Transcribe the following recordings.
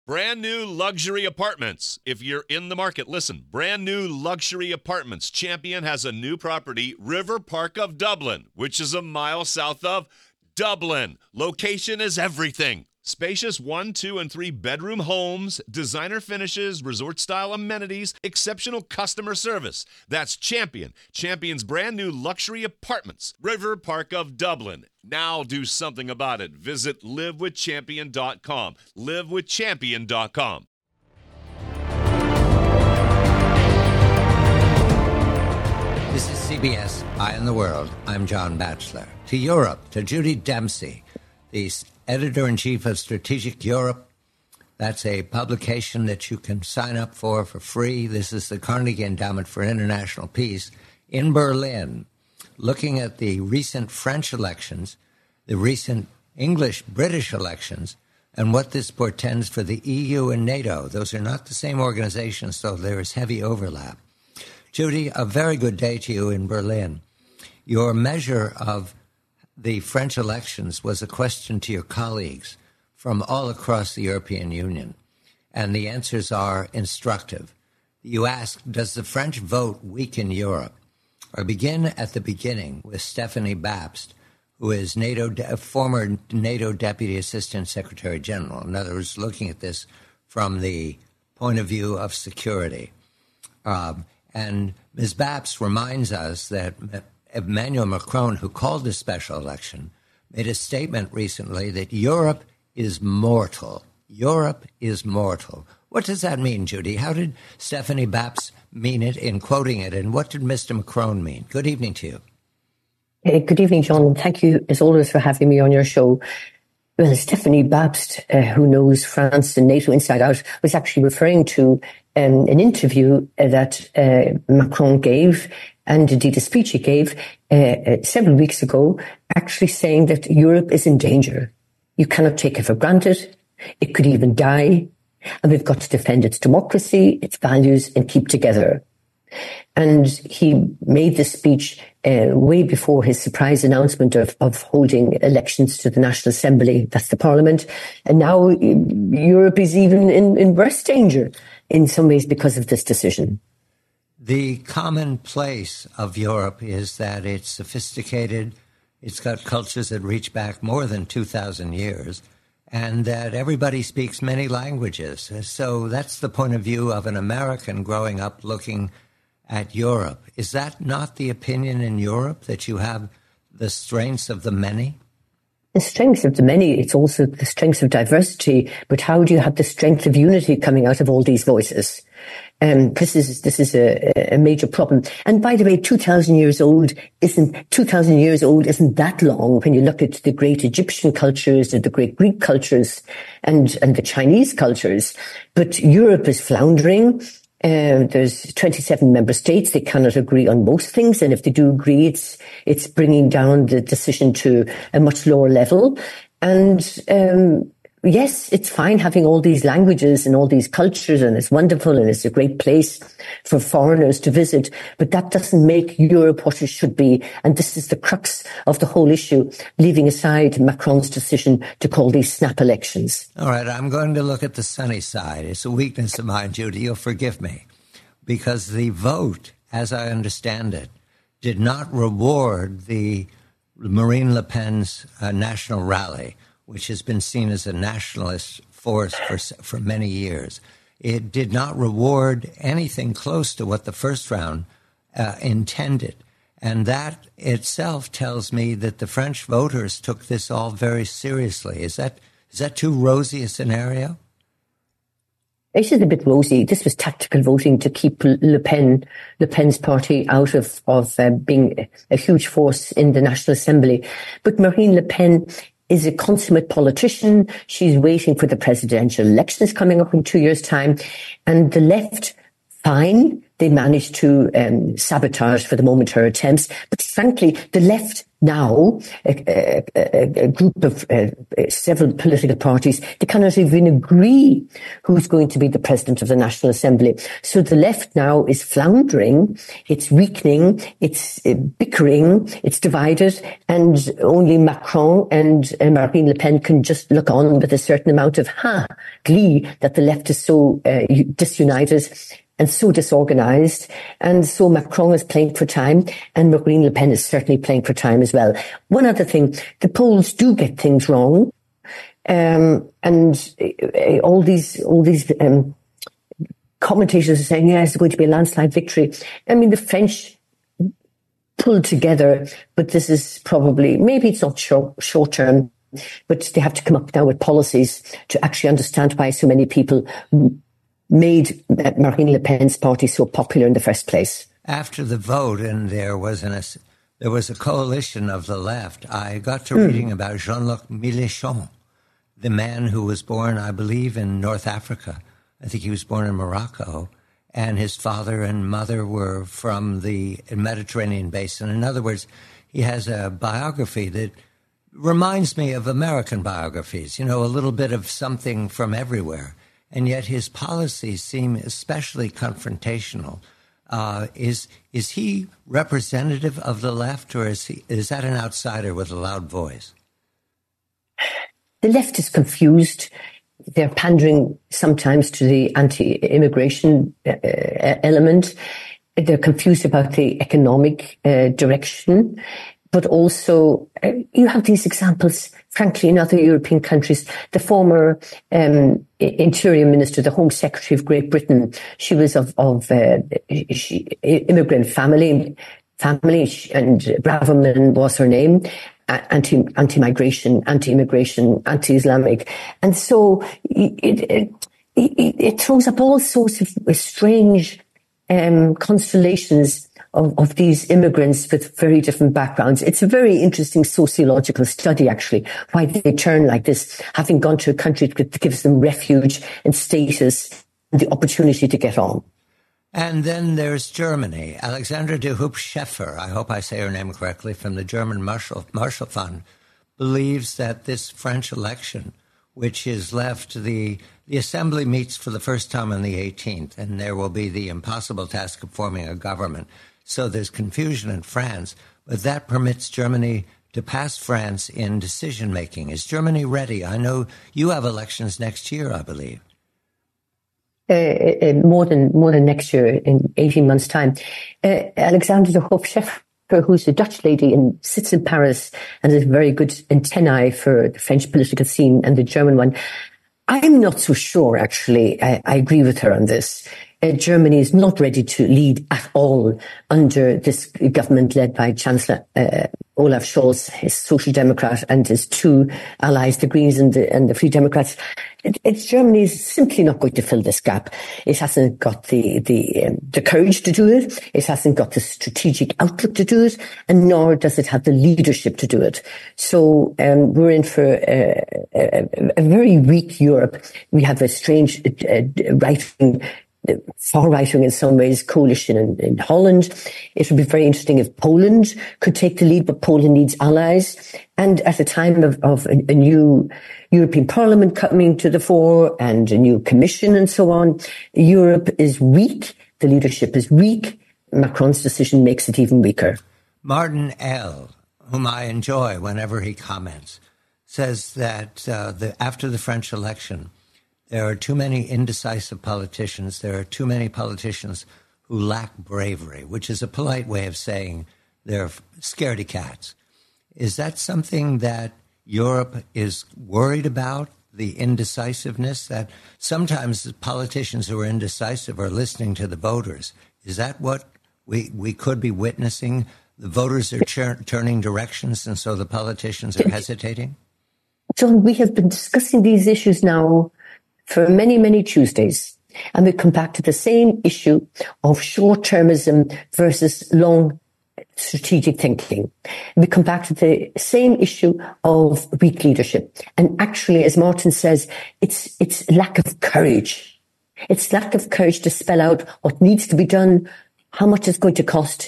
Brand new luxury apartments. If you're in the market, listen. Brand new luxury apartments. Champion has a new property, River Park of Dublin, which is a mile south of Dublin. Location is everything. Spacious 1, 2, and 3 bedroom homes, designer finishes, resort-style amenities, exceptional customer service. That's Champion. Champion's brand new luxury apartments. River Park of Dublin. Now do something about it. Visit livewithchampion.com. livewithchampion.com. This is CBS Eye on the World. I'm John Batchelor. To Europe, to Judy Dempsey, the editor-in-chief of Strategic Europe. That's a publication that you can sign up for free. This is the Carnegie Endowment for International Peace in Berlin, looking at the recent French elections, the recent English-British elections, and what this portends for the EU and NATO. Those are not the same organizations, so there is heavy overlap. Judy, a very good day to you in Berlin. Your measure of the French elections was a question to your colleagues from all across the European Union, and the answers are instructive. You ask, does the French vote weaken Europe? I begin at the beginning with Stephanie Babst, who is former NATO Deputy Assistant Secretary General. In other words, looking at this from the point of view of security. And Ms. Babst reminds us that Emmanuel Macron, who called this special election, made a statement recently that Europe is mortal. Europe is mortal. What does that mean, Judy? How did Stephanie Babst mean it in quoting it, and what did Mr. Macron mean? Good evening to you. Good evening, John, and thank you, as always, for having me on your show. Well, Stephanie Babst, who knows France and NATO inside out, was actually referring to an interview that Macron gave, and indeed a speech he gave several weeks ago, actually saying that Europe is in danger. You cannot take it for granted. It could even die. And we've got to defend its democracy, its values, and keep together. And he made this speech way before his surprise announcement of holding elections to the National Assembly, that's the Parliament. And now Europe is even in worse danger in some ways because of this decision. The commonplace of Europe is that it's sophisticated, it's got cultures that reach back more than 2,000 years, and that everybody speaks many languages. So that's the point of view of an American growing up looking at Europe. Is that not the opinion in Europe, that you have the strengths of the many? The strength of the many, it's also the strength of diversity, but how do you have the strength of unity coming out of all these voices? This is a major problem. And by the way, 2,000 years old isn't that long when you look at the great Egyptian cultures and the great Greek cultures and the Chinese cultures. But Europe is floundering. There's 27 member states. They cannot agree on most things. And if they do agree, it's bringing down the decision to a much lower level. And, yes, it's fine having all these languages and all these cultures, and it's wonderful and it's a great place for foreigners to visit, but that doesn't make Europe what it should be. And this is the crux of the whole issue, leaving aside Macron's decision to call these snap elections. All right, I'm going to look at the sunny side. It's a weakness of mine, Judy. You'll forgive me. Because the vote, as I understand it, did not reward the Marine Le Pen's national rally, which has been seen as a nationalist force for many years. It did not reward anything close to what the first round intended. And that itself tells me that the French voters took this all very seriously. Is that too rosy a scenario? It is a bit rosy. This was tactical voting to keep Le Pen's party out of being a huge force in the National Assembly. But Marine Le Pen is a consummate politician. She's waiting for the presidential elections coming up in 2 years' time. And the left, fine, they managed to sabotage for the moment her attempts. But frankly, the left now a group of several political parties, they cannot even agree who's going to be the president of the National Assembly. So the left now is floundering, it's weakening, it's bickering, it's divided, and only Macron and Marine Le Pen can just look on with a certain amount of glee that the left is so disunited and so disorganized. And so Macron is playing for time, and Marine Le Pen is certainly playing for time as well. One other thing, the polls do get things wrong. And all these commentators are saying, yes, it's going to be a landslide victory. I mean, the French pulled together, but this is probably, maybe it's not short term, but they have to come up now with policies to actually understand why so many people made Marine Le Pen's party so popular in the first place. After the vote, and there was a coalition of the left, I got to reading about Jean-Luc Mélenchon, the man who was born, I believe, in North Africa. I think he was born in Morocco, and his father and mother were from the Mediterranean basin. In other words, he has a biography that reminds me of American biographies, a little bit of something from everywhere. And yet his policies seem especially confrontational. Is he representative of the left, or is that an outsider with a loud voice? The left is confused. They're pandering sometimes to the anti-immigration element. They're confused about the economic direction. But also, you have these examples, frankly, in other European countries. The former Interior Minister, the Home Secretary of Great Britain, she was of immigrant family, and Braverman was her name. Anti-migration, anti-immigration, anti-Islamic. And so it throws up all sorts of strange constellations of these immigrants with very different backgrounds. It's a very interesting sociological study, actually, why they turn like this, having gone to a country that gives them refuge and status and the opportunity to get on. And then there's Germany. Alexandra de Hoop-Scheffer, I hope I say her name correctly, from the German Marshall Fund, believes that this French election, which is left, the assembly meets for the first time on the 18th, and there will be the impossible task of forming a government. So there's confusion in France, but that permits Germany to pass France in decision-making. Is Germany ready? I know you have elections next year, I believe. More than next year, in 18 months' time. Alexandra de Hoop-Scheffer, who's a Dutch lady and sits in Paris and is very good antennae for the French political scene and the German one. I'm not so sure, actually. I agree with her on this. Germany is not ready to lead at all under this government led by Chancellor Olaf Scholz, his Social Democrat, and his two allies, the Greens and the Free Democrats. Germany is simply not going to fill this gap. It hasn't got the courage to do it. It hasn't got the strategic outlook to do it, and nor does it have the leadership to do it. So we're in for a very weak Europe. We have a strange far-right-wing in some ways coalition in Holland. It would be very interesting if Poland could take the lead, but Poland needs allies. And at a time of a new European Parliament coming to the fore and a new commission and so on, Europe is weak. The leadership is weak. Macron's decision makes it even weaker. Martin L., whom I enjoy whenever he comments, says that after the French election, there are too many indecisive politicians. There are too many politicians who lack bravery, which is a polite way of saying they're scaredy cats. Is that something that Europe is worried about, the indecisiveness, that sometimes the politicians who are indecisive are listening to the voters? Is that what we could be witnessing? The voters are turning directions, and so the politicians are hesitating? John, we have been discussing these issues now for many, many Tuesdays. And we come back to the same issue of short-termism versus long strategic thinking. We come back to the same issue of weak leadership. And actually, as Martin says, it's lack of courage. It's lack of courage to spell out what needs to be done, how much it's going to cost,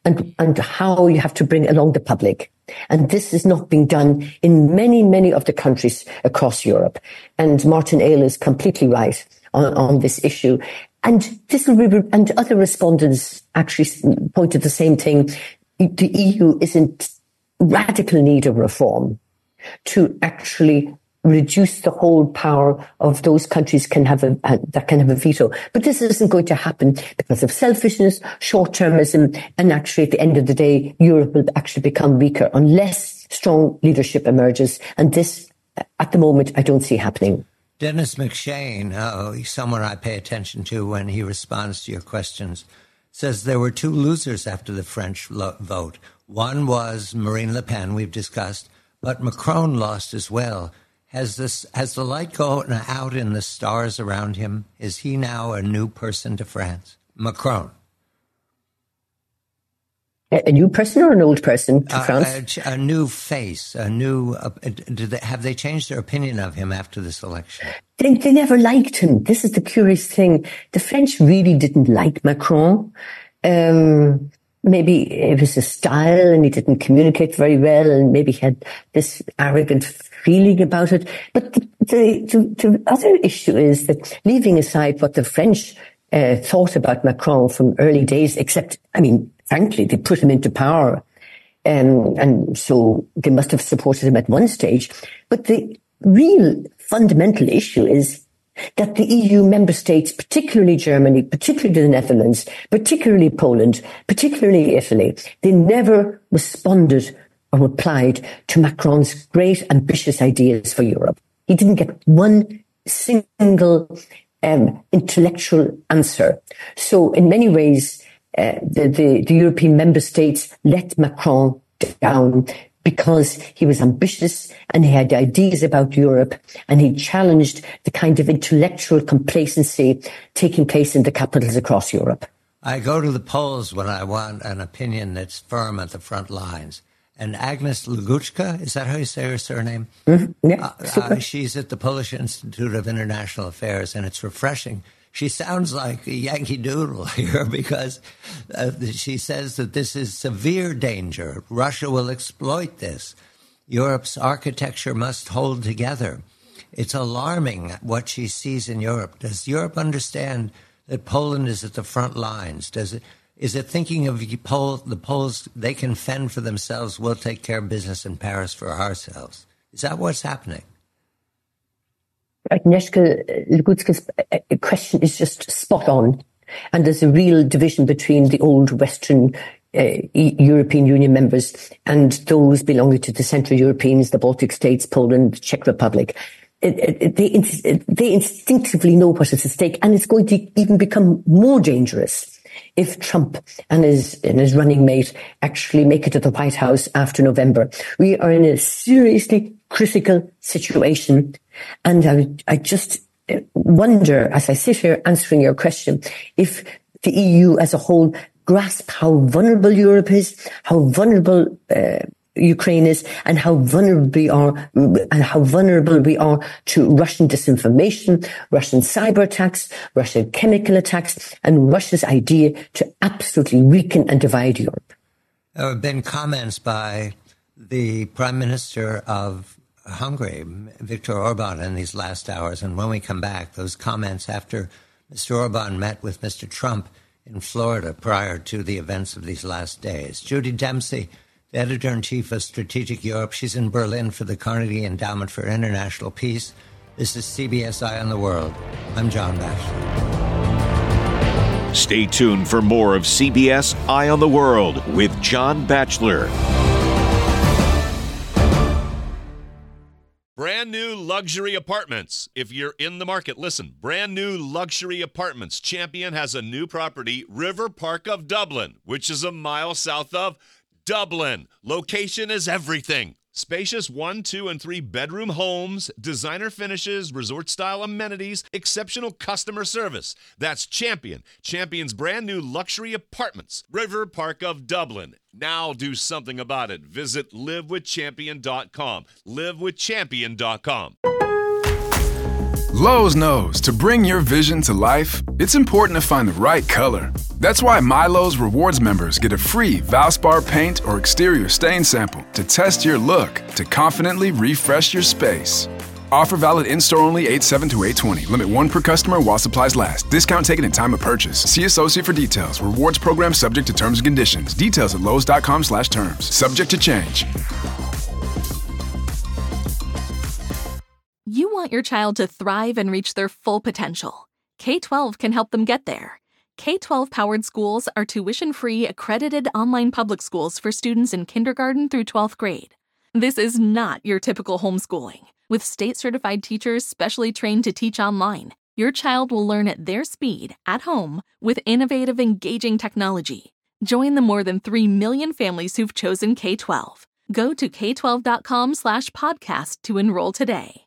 and how you have to bring along the public. And this is not being done in many, many of the countries across Europe. And Martin Eyal is completely right on this issue. And and other respondents actually pointed the same thing. The EU is in radical need of reform to actually reduce the whole power of those countries that can have a veto. But this isn't going to happen because of selfishness, short-termism, and actually at the end of the day, Europe will actually become weaker unless strong leadership emerges. And this, at the moment, I don't see happening. Dennis McShane, he's someone I pay attention to when he responds to your questions, says there were two losers after the French vote. One was Marine Le Pen, we've discussed, but Macron lost as well. Has the light gone out in the stars around him? Is he now a new person to France? Macron. A new person or an old person to France? A new face, a new. Have they changed their opinion of him after this election? They never liked him. This is the curious thing. The French really didn't like Macron. Maybe it was his style and he didn't communicate very well and maybe he had this arrogant feeling about it. But the other issue is that, leaving aside what the French thought about Macron from early days, except, frankly, they put him into power. And so they must have supported him at one stage. But the real fundamental issue is that the EU member states, particularly Germany, particularly the Netherlands, particularly Poland, particularly Italy, they never responded or replied to Macron's great, ambitious ideas for Europe. He didn't get one single intellectual answer. So in many ways, the European member states let Macron down because he was ambitious and he had ideas about Europe and he challenged the kind of intellectual complacency taking place in the capitals across Europe. I go to the polls when I want an opinion that's firm at the front lines. And Agnes Luguchka, is that how you say her surname? Mm-hmm. Yeah, she's at the Polish Institute of International Affairs, and it's refreshing. She sounds like a Yankee Doodle here because she says that this is severe danger. Russia will exploit this. Europe's architecture must hold together. It's alarming what she sees in Europe. Does Europe understand that Poland is at the front lines? Is it thinking of the Poles, they can fend for themselves, we'll take care of business in Paris for ourselves? Is that what's happening? Agnieszka Lugutska's question is just spot on. And there's a real division between the old Western European Union members and those belonging to the Central Europeans, the Baltic states, Poland, the Czech Republic. They instinctively know what is at stake, and it's going to even become more dangerous if Trump and his running mate actually make it to the White House after November. We are in a seriously critical situation. And I just wonder, as I sit here answering your question, if the EU as a whole grasp how vulnerable Europe is, how vulnerable Ukraine is, and how vulnerable we are to Russian disinformation, Russian cyber attacks, Russian chemical attacks, and Russia's idea to absolutely weaken and divide Europe. There have been comments by the Prime Minister of Hungary, Viktor Orban, in these last hours. And when we come back, those comments after Mr. Orban met with Mr. Trump in Florida prior to the events of these last days. Judy Dempsey, the editor-in-chief of Strategic Europe. She's in Berlin for the Carnegie Endowment for International Peace. This is CBS Eye on the World. I'm John Batchelor. Stay tuned for more of CBS Eye on the World with John Batchelor. Brand new luxury apartments. If you're in the market, listen. Brand new luxury apartments. Champion has a new property, River Park of Dublin, which is a mile south of Dublin. Location is everything. Spacious 1, 2, and 3 bedroom homes, designer finishes, resort-style amenities, exceptional customer service. That's Champion. Champion's brand new luxury apartments. River Park of Dublin. Now do something about it. Visit livewithchampion.com. Livewithchampion.com. Lowe's knows to bring your vision to life, it's important to find the right color. That's why MyLowe's Rewards members get a free Valspar paint or exterior stain sample to test your look to confidently refresh your space. Offer valid in-store only 8/7 to 8/20. Limit 1 per customer while supplies last. Discount taken in time of purchase. See associate for details. Rewards program subject to terms and conditions. Details at lowes.com/terms. Subject to change. You want your child to thrive and reach their full potential. K-12 can help them get there. K-12-powered schools are tuition-free, accredited online public schools for students in kindergarten through 12th grade. This is not your typical homeschooling. With state-certified teachers specially trained to teach online, your child will learn at their speed, at home, with innovative, engaging technology. Join the more than 3 million families who've chosen K-12. Go to k12.com/podcast to enroll today.